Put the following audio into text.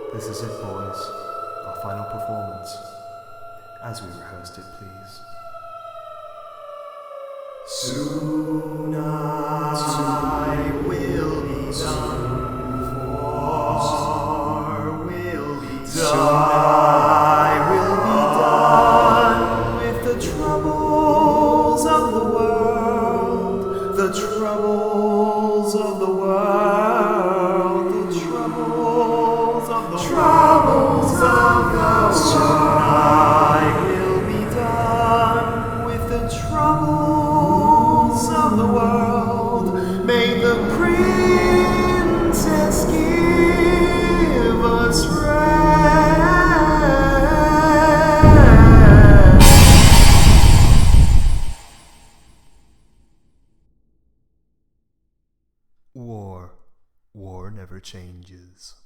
This is it, boys. Our final performance. As we rehearsed it, please. Soon I will be done, for will be done. Soon I will be done with the troubles of the world, the troubles of the world, the troubles of the troubles of the world. Soon I will be done with the troubles of the world. May the princess give us rest. War never changes.